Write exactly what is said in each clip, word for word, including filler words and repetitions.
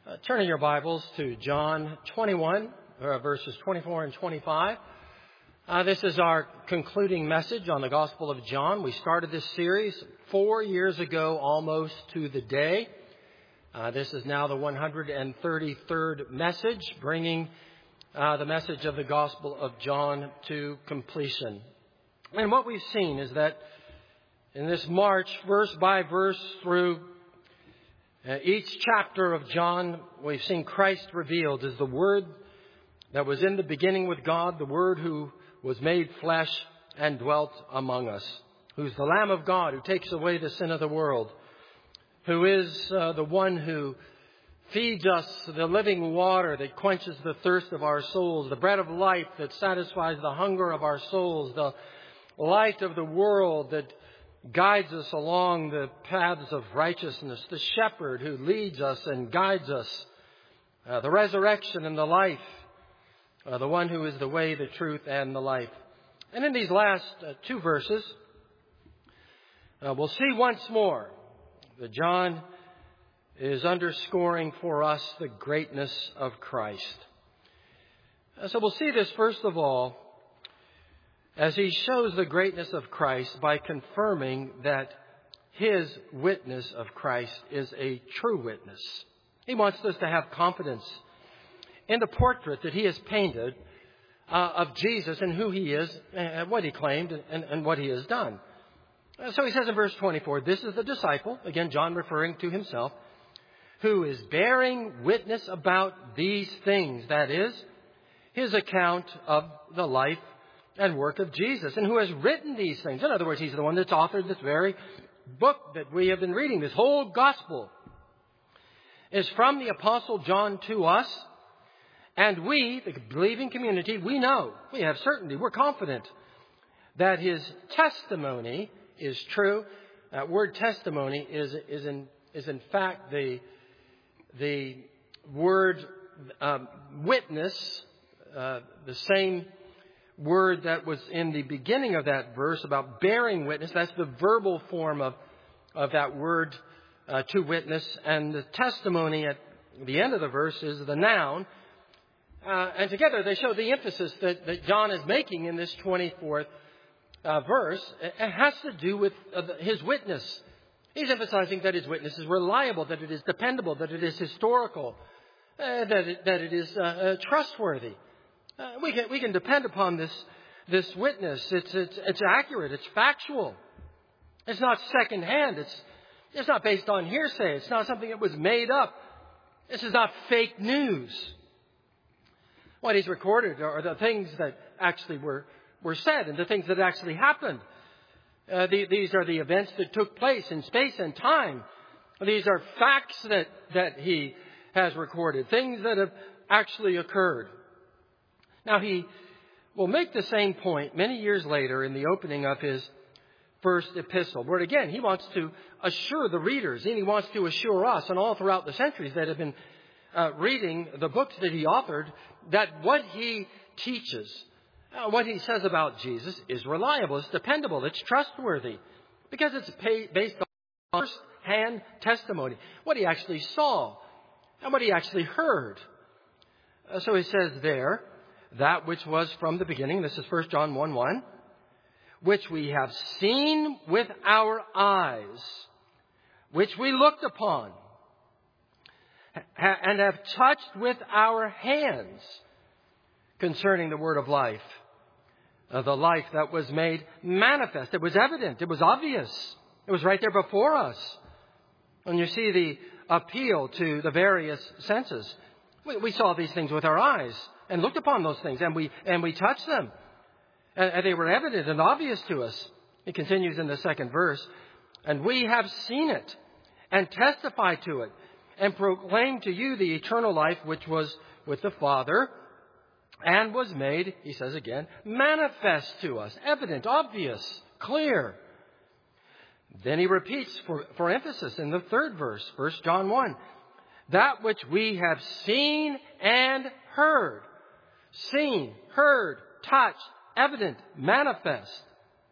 Uh, turning your Bibles to John twenty-one, uh, verses twenty-four and twenty-five. Uh, this is our concluding message on the Gospel of John. We started this series four years ago, almost to the day. Uh, this is now the one hundred thirty-third message, bringing uh, the message of the Gospel of John to completion. And what we've seen is that in this march, verse by verse, through Uh, each chapter of John, we've seen Christ revealed as the Word that was in the beginning with God, the Word who was made flesh and dwelt among us, who's the Lamb of God who takes away the sin of the world, who is uh, the one who feeds us the living water that quenches the thirst of our souls, the bread of life that satisfies the hunger of our souls, the light of the world that guides us along the paths of righteousness, the shepherd who leads us and guides us, uh, the resurrection and the life, uh, the one who is the way, the truth, and the life. And in these last uh, two verses, uh, we'll see once more that John is underscoring for us the greatness of Christ. Uh, so we'll see this first of all, as he shows the greatness of Christ by confirming that his witness of Christ is a true witness. He wants us to have confidence in the portrait that he has painted uh, of Jesus and who he is, and what he claimed, and, and what he has done. Uh, so he says in verse twenty-four, this is the disciple, again John referring to himself, who is bearing witness about these things, that is, his account of the life and work of Jesus, and who has written these things. In other words, he's the one that's authored this very book that we have been reading. This whole gospel is from the Apostle John to us, and we, the believing community, we know, we have certainty, we're confident that his testimony is true. That word testimony is is in is in fact the the word um, witness, uh, the same word that was in the beginning of that verse about bearing witness. That's the verbal form of, of that word uh, to witness. And the testimony at the end of the verse is the noun. Uh, and together they show the emphasis that, that John is making in this twenty-fourth uh, verse. It has to do with uh, his witness. He's emphasizing that his witness is reliable, that it is dependable, that it is historical, uh, that, it, that it is uh, uh, trustworthy. Uh, we can we can depend upon this this witness. It's it's it's accurate. It's factual. It's not secondhand. It's it's not based on hearsay. It's not something that was made up. This is not fake news. What he's recorded are the things that actually were were said and the things that actually happened. Uh, the, these are the events that took place in space and time. These are facts that that he has recorded. Things that have actually occurred. Now, he will make the same point many years later in the opening of his first epistle, where again, he wants to assure the readers, and he wants to assure us, and all throughout the centuries that have been uh, reading the books that he authored, that what he teaches, uh, what he says about Jesus is reliable, it's dependable, it's trustworthy, because it's pay- based on first-hand testimony, what he actually saw, and what he actually heard. Uh, so he says there, that which was from the beginning, this is First John one one, which we have seen with our eyes, which we looked upon, and have touched with our hands concerning the word of life, uh, the life that was made manifest. It was evident. It was obvious. It was right there before us. And you see the appeal to the various senses. We, we saw these things with our eyes and looked upon those things, and we and we touched them. And, and they were evident and obvious to us. It continues in the second verse. And we have seen it and testified to it and proclaimed to you the eternal life which was with the Father and was made, he says again, manifest to us. Evident, obvious, clear. Then he repeats for, for emphasis in the third verse, First John one. That which we have seen and heard. Seen, heard, touched, evident, manifest.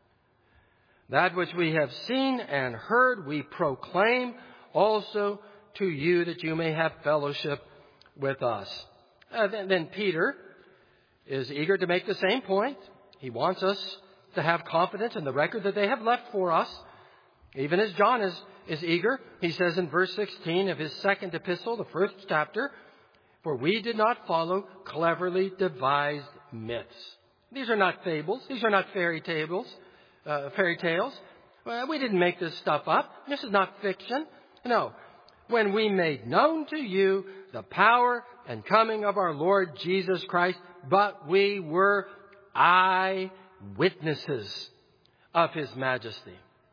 That which we have seen and heard we proclaim also to you that you may have fellowship with us. Uh, then, then Peter is eager to make the same point. He wants us to have confidence in the record that they have left for us, even as John is, is eager. He says in verse sixteen of his second epistle, the first chapter, "For we did not follow cleverly devised myths." These are not fables. These are not fairy tales. Uh, fairy tales. Well, we didn't make this stuff up. This is not fiction. No. When we made known to you the power and coming of our Lord Jesus Christ, but we were eyewitnesses of His majesty.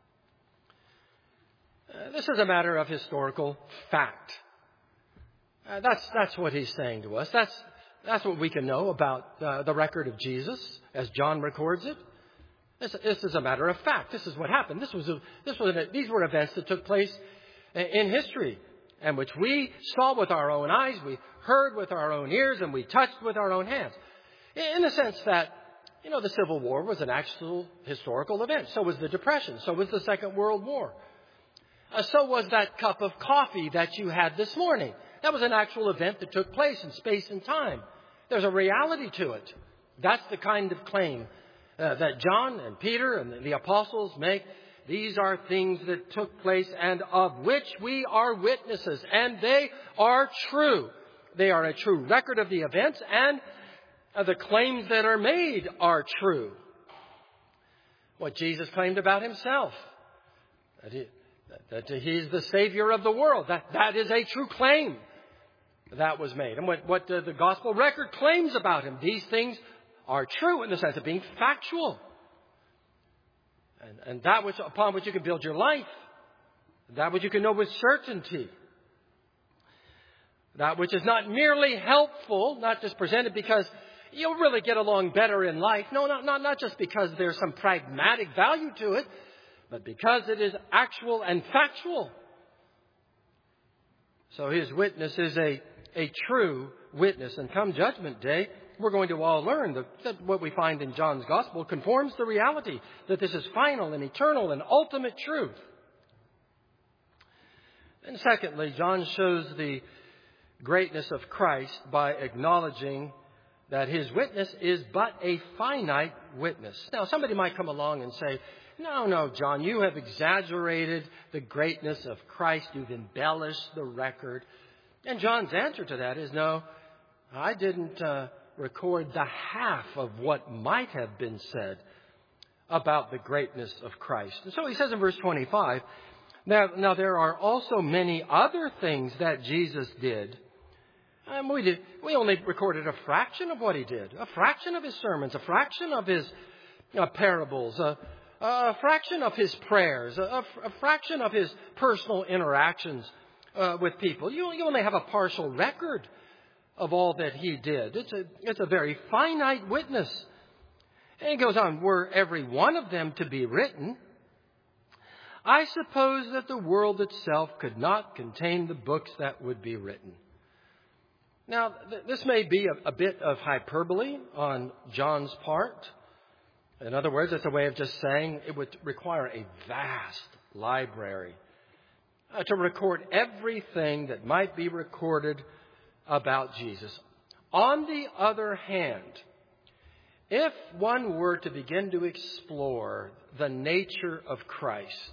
Uh, this is a matter of historical fact. Uh, that's that's what he's saying to us. That's that's what we can know about uh, the record of Jesus as John records it. This, this is a matter of fact. This is what happened. This was a, this was a, these were events that took place in history, and which we saw with our own eyes, we heard with our own ears, and we touched with our own hands. In the sense that, you know, the Civil War was an actual historical event. So was the Depression. So was the Second World War. Uh, so was that cup of coffee that you had this morning. That was an actual event that took place in space and time. There's a reality to it. That's the kind of claim uh, that John and Peter and the apostles make. These are things that took place and of which we are witnesses. And they are true. They are a true record of the events, and uh, the claims that are made are true. What Jesus claimed about Himself, that, he, that He's the Savior of the world, that, that is a true claim that was made. And what, what uh, the gospel record claims about Him, these things are true in the sense of being factual. And, and that which, upon which you can build your life. That which you can know with certainty. That which is not merely helpful, not just presented because you'll really get along better in life. No, not, not, not just because there's some pragmatic value to it, but because it is actual and factual. So His witness is a, a true witness. And come Judgment Day, we're going to all learn that, that what we find in John's Gospel conforms to reality, that this is final and eternal and ultimate truth. And secondly, John shows the greatness of Christ by acknowledging that His witness is but a finite witness. Now, somebody might come along and say, no, no, John, you have exaggerated the greatness of Christ. You've embellished the record. And John's answer to that is, no, I didn't uh, record the half of what might have been said about the greatness of Christ. And so he says in verse twenty-five, now, now there are also many other things that Jesus did. And we did, we only recorded a fraction of what He did, a fraction of His sermons, a fraction of His uh, parables, a, a fraction of His prayers, a, a fraction of His personal interactions uh, with people. You, you only have a partial record of all that He did. It's a, it's a very finite witness. And he goes on, were every one of them to be written, I suppose that the world itself could not contain the books that would be written. Now, th- this may be a, a bit of hyperbole on John's part. In other words, it's a way of just saying it would require a vast library uh, to record everything that might be recorded about Jesus. On the other hand, if one were to begin to explore the nature of Christ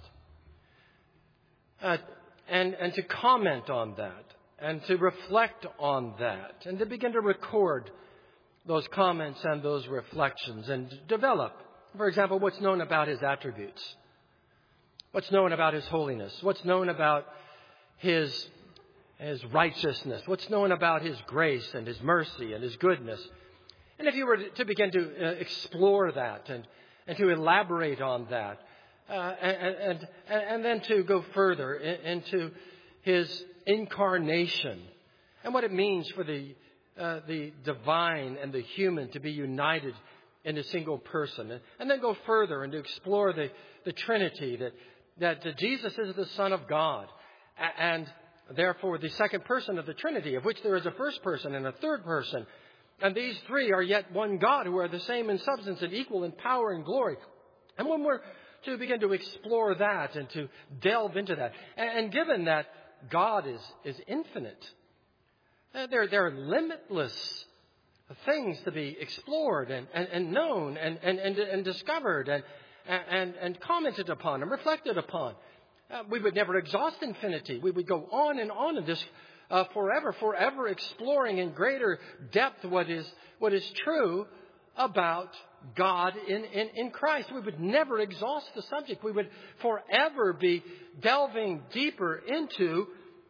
uh, and, and to comment on that, and to reflect on that, and to begin to record those comments and those reflections, and develop, for example, what's known about His attributes, what's known about His holiness, what's known about His, His righteousness, what's known about His grace and His mercy and His goodness. And if you were to begin to uh, explore that and, and to elaborate on that, uh, and, and, and then to go further into His incarnation and what it means for the uh, the divine and the human to be united in a single person, and, and then go further and to explore the, the Trinity, that that Jesus is the Son of God, and therefore the second person of the Trinity, of which there is a first person and a third person, and these three are yet one God, who are the same in substance and equal in power and glory. And when we're to begin to explore that and to delve into that, and, and given that God is, is infinite. Uh, there, there are limitless things to be explored and, and, and known and, and, and, and discovered and, and, and commented upon and reflected upon. Uh, we would never exhaust infinity. We would go on and on in this uh, forever, forever exploring in greater depth what is what is true about God in, in, in Christ. We would never exhaust the subject. We would forever be delving deeper into,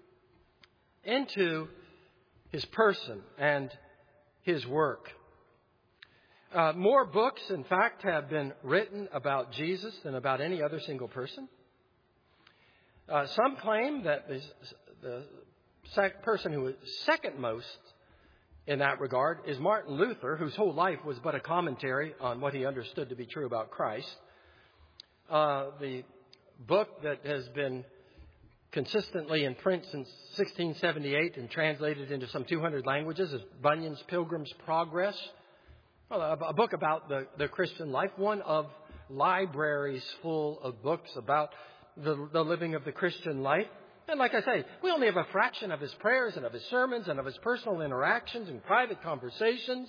into His person and His work. Uh, more books, in fact, have been written about Jesus than about any other single person. Uh, some claim that the, the sec- person who is second most in that regard is Martin Luther, whose whole life was but a commentary on what he understood to be true about Christ. Uh, the book that has been consistently in print since sixteen seventy-eight and translated into some two hundred languages is Bunyan's Pilgrim's Progress. Well, a, a book about the, the Christian life, one of libraries full of books about the, the living of the Christian life. And like I say, we only have a fraction of his prayers and of his sermons and of his personal interactions and private conversations.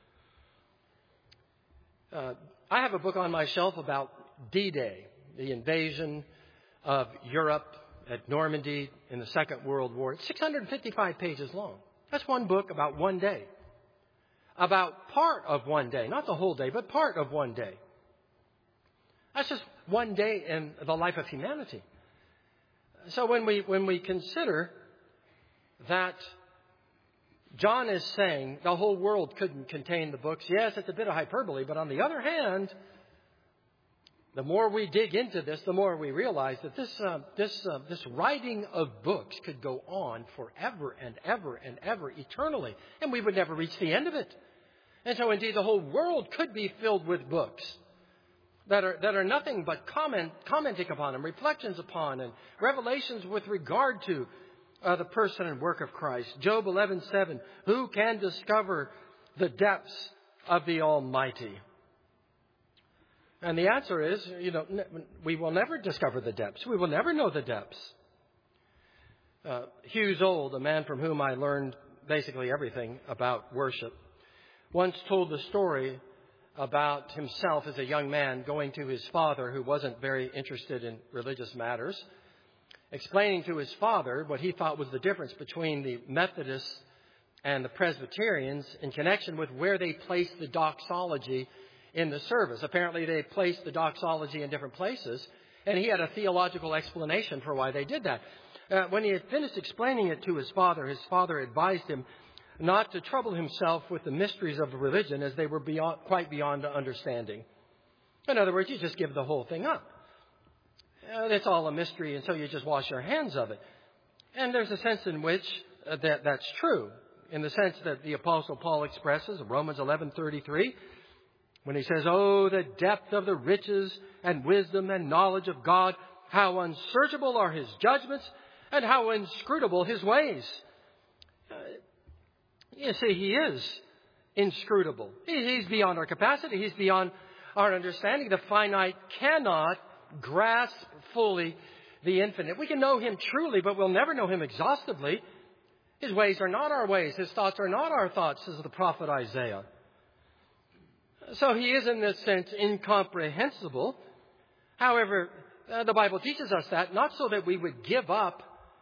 Uh, I have a book on my shelf about D-Day, the invasion of Europe at Normandy in the Second World War. It's six hundred fifty-five pages long. That's one book about one day. About part of one day, not the whole day, but part of one day. That's just one day in the life of humanity. So when we when we consider that John is saying the whole world couldn't contain the books, yes, it's a bit of hyperbole, but on the other hand, the more we dig into this, the more we realize that this uh, this uh, this writing of books could go on forever and ever and ever, eternally, and we would never reach the end of it. And so, indeed, the whole world could be filled with books that are that are nothing but comment, commenting upon and reflections upon and revelations with regard to uh, the person and work of Christ. Job eleven seven, who can discover the depths of the Almighty? And the answer is, you know, we will never discover the depths. We will never know the depths. Uh, Hughes Old, a man from whom I learned basically everything about worship, once told the story about himself as a young man going to his father, who wasn't very interested in religious matters, explaining to his father what he thought was the difference between the Methodists and the Presbyterians in connection with where they placed the doxology in the service. Apparently, they placed the doxology in different places, and he had a theological explanation for why they did that. Uh, when he had finished explaining it to his father, his father advised him not to trouble himself with the mysteries of religion, as they were beyond, quite beyond understanding. In other words, you just give the whole thing up. Uh, it's all a mystery, and so you just wash your hands of it. And there's a sense in which uh, that that's true, in the sense that the Apostle Paul expresses in Romans eleven thirty-three, when he says, "Oh, the depth of the riches and wisdom and knowledge of God, how unsearchable are His judgments and how inscrutable His ways." Uh, You see, He is inscrutable. He's beyond our capacity. He's beyond our understanding. The finite cannot grasp fully the infinite. We can know Him truly, but we'll never know Him exhaustively. His ways are not our ways. His thoughts are not our thoughts, says the prophet Isaiah. So He is, in this sense, incomprehensible. However, uh, the Bible teaches us that, not so that we would give up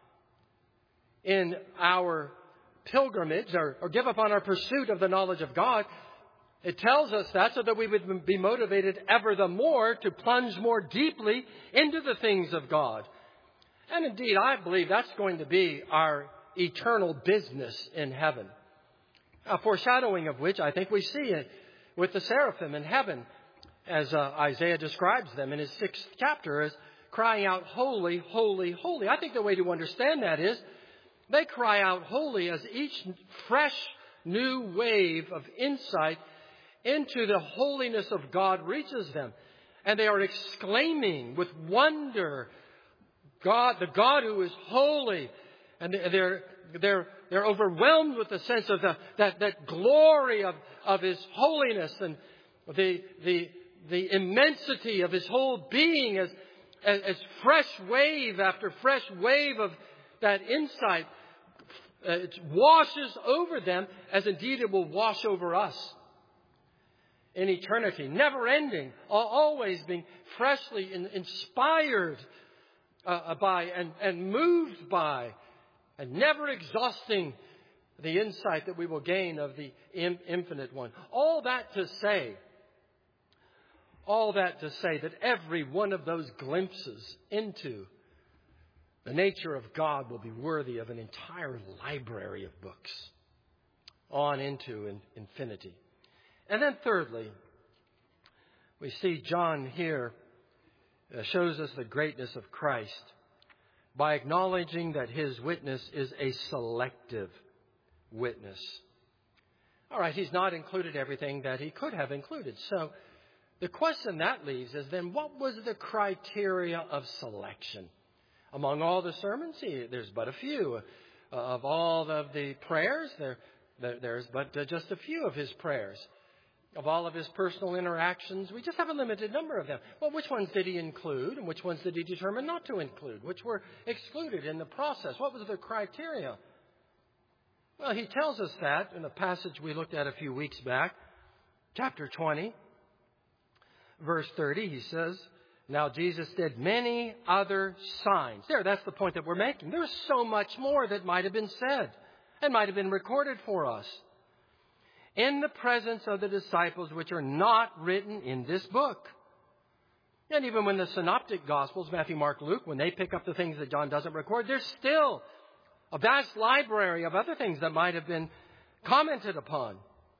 in our pilgrimage or, or give up on our pursuit of the knowledge of God. It tells us that so that we would be motivated ever the more to plunge more deeply into the things of God. And indeed, I believe that's going to be our eternal business in heaven. A foreshadowing of which I think we see it with the seraphim in heaven, as uh, Isaiah describes them in his sixth chapter as crying out, "Holy, holy, holy." I think the way to understand that is they cry out holy as each fresh new wave of insight into the holiness of God reaches them. And they are exclaiming with wonder, God, the God who is holy. And they're, they're, they're overwhelmed with the sense of the, that, that glory of, of His holiness and the, the, the immensity of His whole being as, as, as fresh wave after fresh wave of that insight uh, it washes over them as indeed it will wash over us in eternity, never ending, always being freshly in, inspired uh, by and, and moved by, and never exhausting the insight that we will gain of the in, infinite one. All that to say, all that to say that every one of those glimpses into the nature of God will be worthy of an entire library of books on into in, infinity. And then thirdly, we see John here uh, shows us the greatness of Christ by acknowledging that his witness is a selective witness. All right, he's not included everything that he could have included. So the question that leaves is then, what was the criteria of selection? Among all the sermons, he, there's but a few. Uh, of all of the prayers, there, there there's but uh, just a few of his prayers. Of all of his personal interactions, we just have a limited number of them. Well, which ones did he include and which ones did he determine not to include? Which were excluded in the process? What was the criteria? Well, he tells us that in a passage we looked at a few weeks back, chapter twenty, verse thirty. He says, now Jesus did many other signs. There, that's the point that we're making. There's so much more that might have been said and might have been recorded for us in the presence of the disciples, which are not written in this book. And even when the synoptic gospels, Matthew, Mark, Luke, when they pick up the things that John doesn't record, there's still a vast library of other things that might have been commented upon.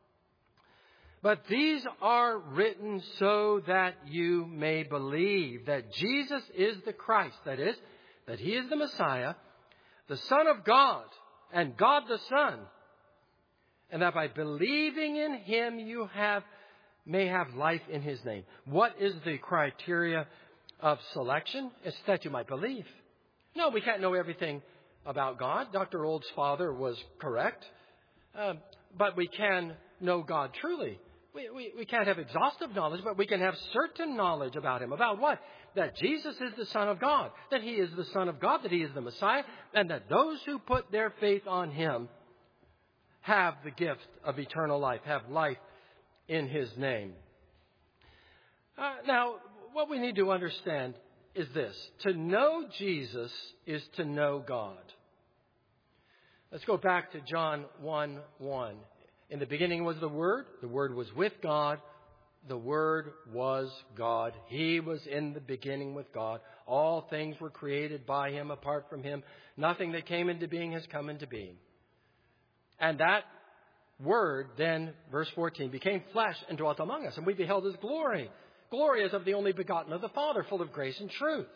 But these are written so that you may believe that Jesus is the Christ. That is, that he is the Messiah, the Son of God, and God the Son. And that by believing in him you have may have life in his name. What is the criteria of selection? It's that you might believe. No, we can't know everything about God. Doctor Old's father was correct. Uh, but we can know God truly. We, we, we can't have exhaustive knowledge, but we can have certain knowledge about him. About what? That Jesus is the Son of God. That he is the Son of God. That he is the Messiah. And that those who put their faith on him have the gift of eternal life. Have life in his name. Uh, now, what we need to understand is this. To know Jesus is to know God. Let's go back to John one one. In the beginning was the Word. The Word was with God. The Word was God. He was in the beginning with God. All things were created by him. Apart from him, nothing that came into being has come into being. And that Word then, verse fourteen, became flesh and dwelt among us. And we beheld his glory. Glory as of the only begotten of the Father, full of grace and truth.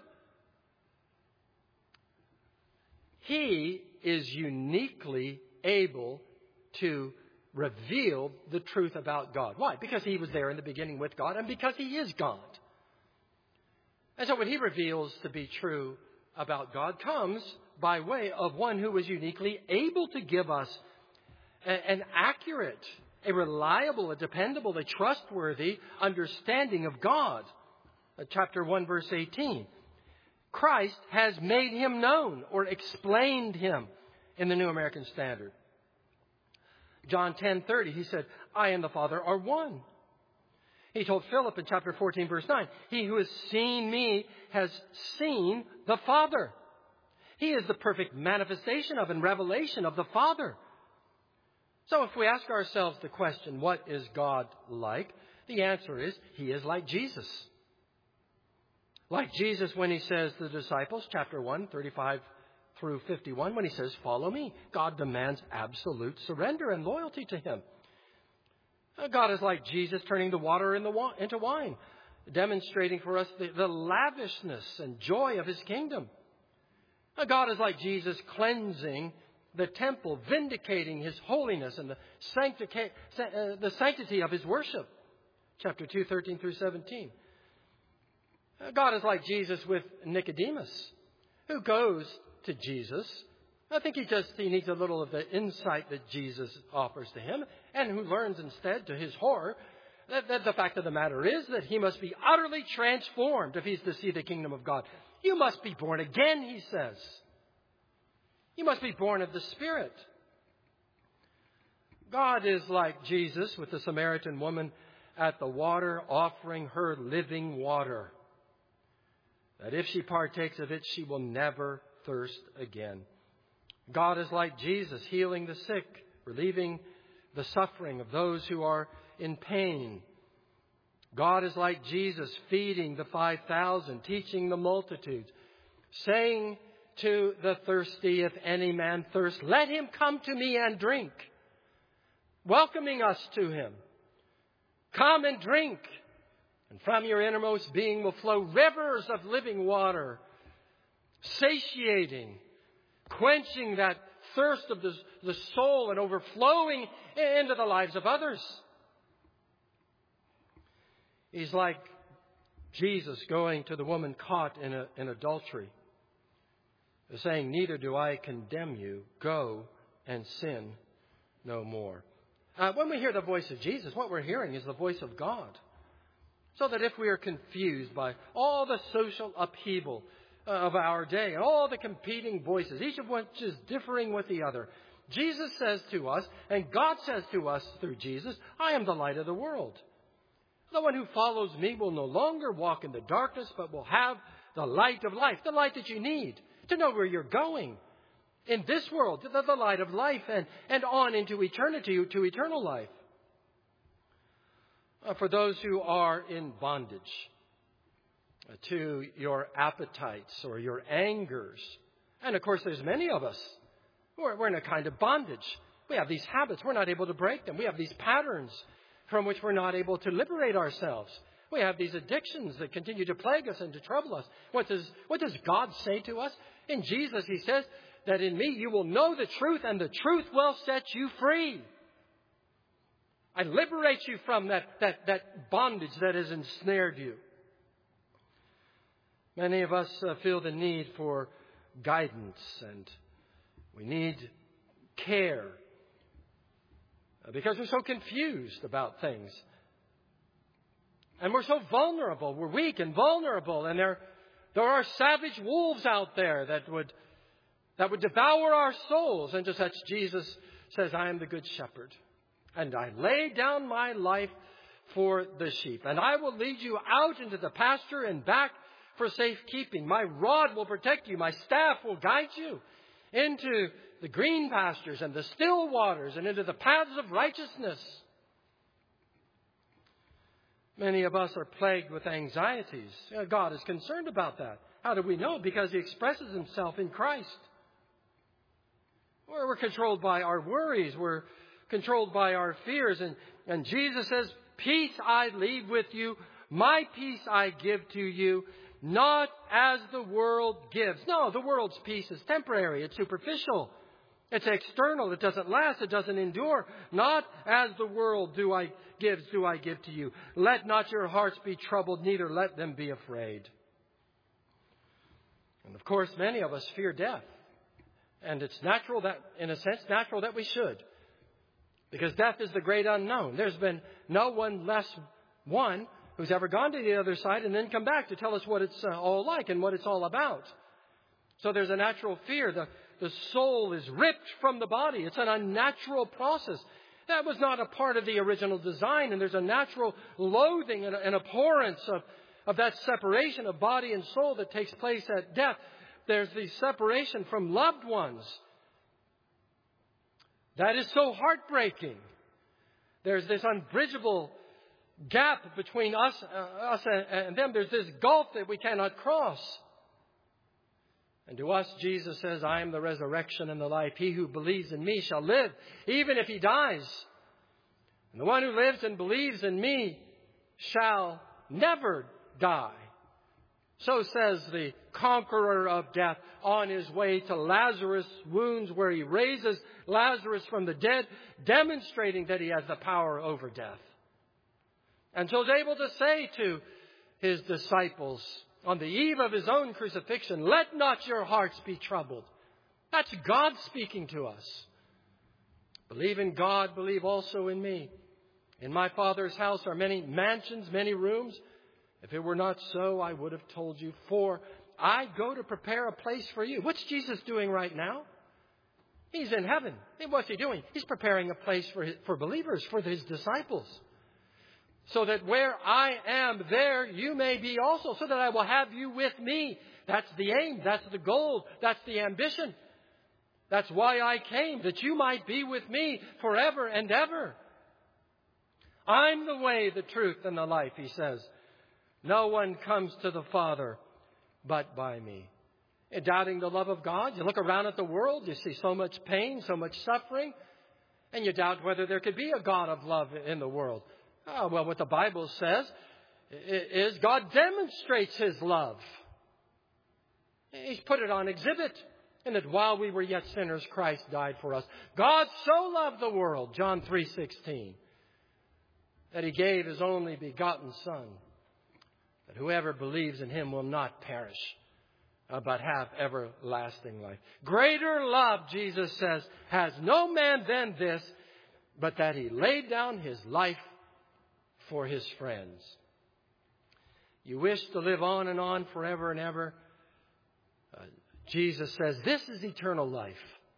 He is uniquely able to reveal the truth about God. Why? Because he was there in the beginning with God and because he is God. And so what he reveals to be true about God comes by way of one who is uniquely able to give us an accurate, a reliable, a dependable, a trustworthy understanding of God. Chapter one, verse eighteen. Christ has made him known or explained him in the New American Standard. John ten thirty, he said, I and the Father are one. He told Philip in chapter fourteen, verse nine, he who has seen me has seen the Father. He is the perfect manifestation of and revelation of the Father. So if we ask ourselves the question, what is God like? The answer is, he is like Jesus. Like Jesus when he says to the disciples, chapter one, thirty-five through fifty-one, when he says, follow me. God demands absolute surrender and loyalty to him. God is like Jesus turning the water in the wa- into wine, demonstrating for us the, the lavishness and joy of his kingdom. God is like Jesus cleansing the temple, vindicating his holiness and the, sanctica- uh, the sanctity of his worship. Chapter two, thirteen through seventeen. God is like Jesus with Nicodemus, who goes to Jesus. I think he just he needs a little of the insight that Jesus offers to him, and who learns instead, to his horror, that, that the fact of the matter is that he must be utterly transformed if he's to see the kingdom of God. You must be born again, he says. You must be born of the Spirit. God is like Jesus with the Samaritan woman at the water, offering her living water, that if she partakes of it, she will never thirst again. God is like Jesus, healing the sick, relieving the suffering of those who are in pain. God is like Jesus, feeding the five thousand, teaching the multitudes, saying to the thirsty, if any man thirst, let him come to me and drink, welcoming us to him. Come and drink, and from your innermost being will flow rivers of living water, satiating, quenching that thirst of the, the soul and overflowing into the lives of others. He's like Jesus going to the woman caught in, a, in adultery, saying, neither do I condemn you. Go and sin no more. Uh, when we hear the voice of Jesus, what we're hearing is the voice of God. So that if we are confused by all the social upheaval uh, of our day and all the competing voices, each of which is differing with the other, Jesus says to us, and God says to us through Jesus, I am the light of the world. The one who follows me will no longer walk in the darkness, but will have the light of life, the light that you need to know where you're going in this world, the, the light of life, and, and on into eternity, to eternal life. Uh, for those who are in bondage uh, to your appetites or your angers, and of course there's many of us who are we're in a kind of bondage. We have these habits, we're not able to break them. We have these patterns from which we're not able to liberate ourselves. We have these addictions that continue to plague us and to trouble us. What does, what does God say to us? In Jesus, He says that in me you will know the truth, and the truth will set you free. I liberate you from that, that, that bondage that has ensnared you. Many of us uh, feel the need for guidance, and we need care uh, because we're so confused about things. And we're so vulnerable. We're weak and vulnerable. And there, there are savage wolves out there that would, that would devour our souls. And just as Jesus says, I am the good shepherd. And I lay down my life for the sheep. And I will lead you out into the pasture and back for safekeeping. My rod will protect you. My staff will guide you into the green pastures and the still waters and into the paths of righteousness. Many of us are plagued with anxieties. God is concerned about that. How do we know? Because He expresses Himself in Christ. We're, we're controlled by our worries. We're controlled by our fears. And, and Jesus says, peace I leave with you. My peace I give to you. Not as the world gives. No, the world's peace is temporary. It's superficial. It's external. It doesn't last. It doesn't endure. Not as the world do I gives do I give to you. Let not your hearts be troubled, neither let them be afraid. And of course, many of us fear death. And it's natural that, in a sense, natural that we should. Because death is the great unknown. There's been no one less one who's ever gone to the other side and then come back to tell us what it's uh, all like and what it's all about. So there's a natural fear. The, the soul is ripped from the body. It's an unnatural process. That was not a part of the original design. And there's a natural loathing and an abhorrence of, of that separation of body and soul that takes place at death. There's the separation from loved ones. That is so heartbreaking. There's this unbridgeable gap between us, uh, us and, and them. There's this gulf that we cannot cross. And to us, Jesus says, I am the resurrection and the life. He who believes in me shall live, even if he dies. And the one who lives and believes in me shall never die. So says the conqueror of death on his way to Lazarus' wounds, where he raises Lazarus from the dead, demonstrating that he has the power over death. And so he's able to say to his disciples on the eve of his own crucifixion, let not your hearts be troubled. That's God speaking to us. Believe in God, believe also in me. In my Father's house are many mansions, many rooms. If it were not so, I would have told you. For I go to prepare a place for you. What's Jesus doing right now? He's in heaven. And what's He doing? He's preparing a place for his, for believers, for His disciples. So that where I am, there you may be also. So that I will have you with me. That's the aim. That's the goal. That's the ambition. That's why I came, that you might be with me forever and ever. I'm the way, the truth, and the life, He says. No one comes to the Father but by me. And doubting the love of God, you look around at the world, you see so much pain, so much suffering, and you doubt whether there could be a God of love in the world. Oh, well, what the Bible says is God demonstrates His love. He's put it on exhibit. And that while we were yet sinners, Christ died for us. God so loved the world, John three sixteen, that He gave His only begotten Son, that whoever believes in Him will not perish, but have everlasting life. Greater love, Jesus says, has no man than this, but that He laid down His life for His friends. You wish to live on and on forever and ever? Uh, Jesus says, this is eternal life.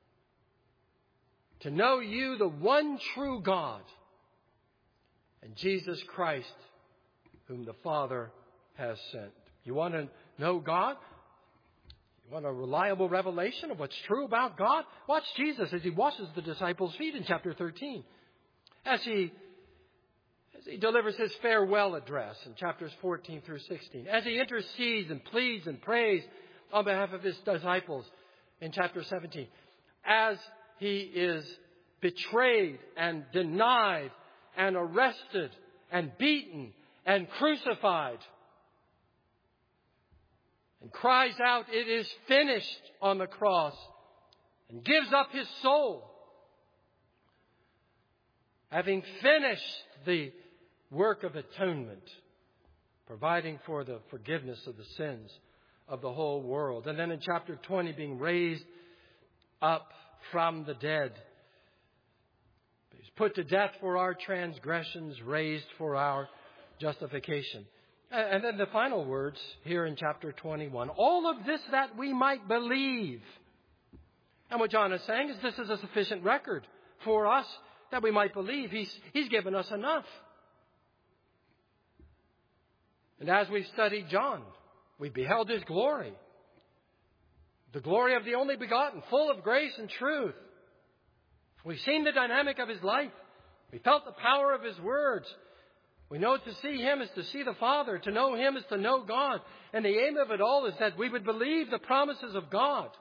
To know you, the one true God, and Jesus Christ, whom the Father has sent. You want to know God? You want a reliable revelation of what's true about God? Watch Jesus as He washes the disciples' feet in chapter thirteen. As He, as he delivers His farewell address in chapters fourteen through sixteen. As He intercedes and pleads and prays on behalf of His disciples in chapter seventeen. As He is betrayed and denied and arrested and beaten and crucified. And cries out, it is finished on the cross. And gives up His soul. Having finished the work of atonement. Providing for the forgiveness of the sins of the whole world. And then in chapter twenty, being raised up from the dead. He's put to death for our transgressions, raised for our justification. And then the final words here in chapter twenty-one. All of this that we might believe. And what John is saying is this is a sufficient record for us that we might believe. He's, he's given us enough. And as we've studied John, we beheld His glory. The glory of the only begotten, full of grace and truth. We've seen the dynamic of His life. We felt the power of His words. We know to see Him is to see the Father. To know Him is to know God. And the aim of it all is that we would believe the promises of God.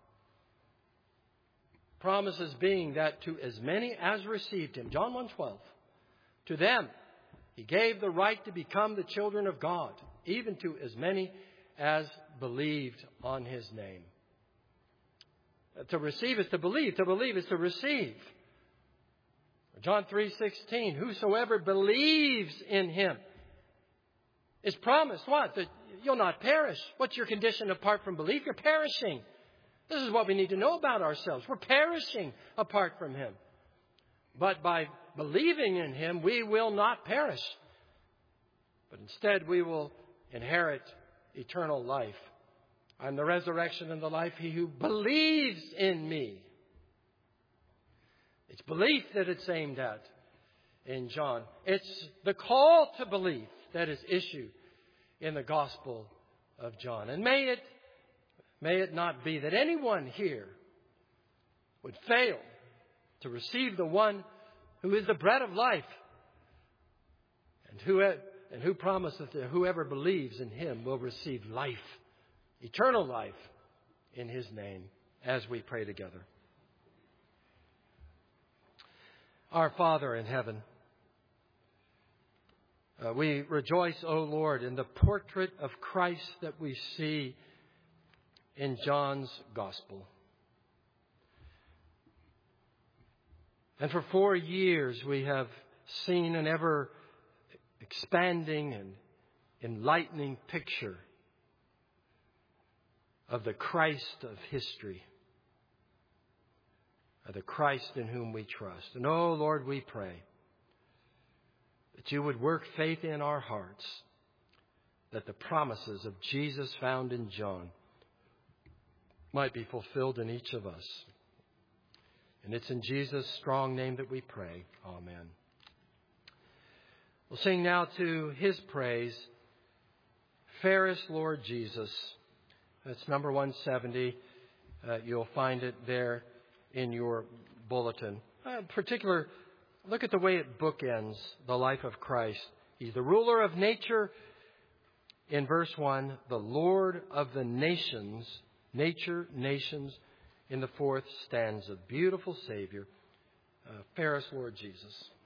Promises being that to as many as received Him, John one twelve, to them He gave the right to become the children of God, even to as many as believed on His name. To receive is to believe. To believe is to receive. John three sixteen, whosoever believes in Him is promised what? That you'll not perish. What's your condition apart from belief? You're perishing. This is what we need to know about ourselves. We're perishing apart from Him. But by believing in Him, we will not perish. But instead, we will inherit eternal life. I'm the resurrection and the life. He who believes in me. It's belief that it's aimed at in John. It's the call to belief that is issued in the Gospel of John. And may it, may it not be that anyone here would fail to receive the one who is the bread of life and who, and who promises that whoever believes in Him will receive life, eternal life in His name, as we pray together. Our Father in heaven, uh, we rejoice, O Lord, in the portrait of Christ that we see in John's Gospel. And for four years we have seen an ever expanding and enlightening picture of the Christ of history. The Christ in whom we trust. And oh Lord, we pray that you would work faith in our hearts, that the promises of Jesus found in John might be fulfilled in each of us. And it's in Jesus' strong name that we pray. Amen. We'll sing now to His praise, Fairest Lord Jesus. That's number one seventy. Uh, you'll find it there in your bulletin. Uh, in particular, look at the way it bookends the life of Christ. He's the ruler of nature. In verse one, the Lord of the nations, nature, nations. In the fourth stanza, beautiful Savior, uh, fairest Lord Jesus.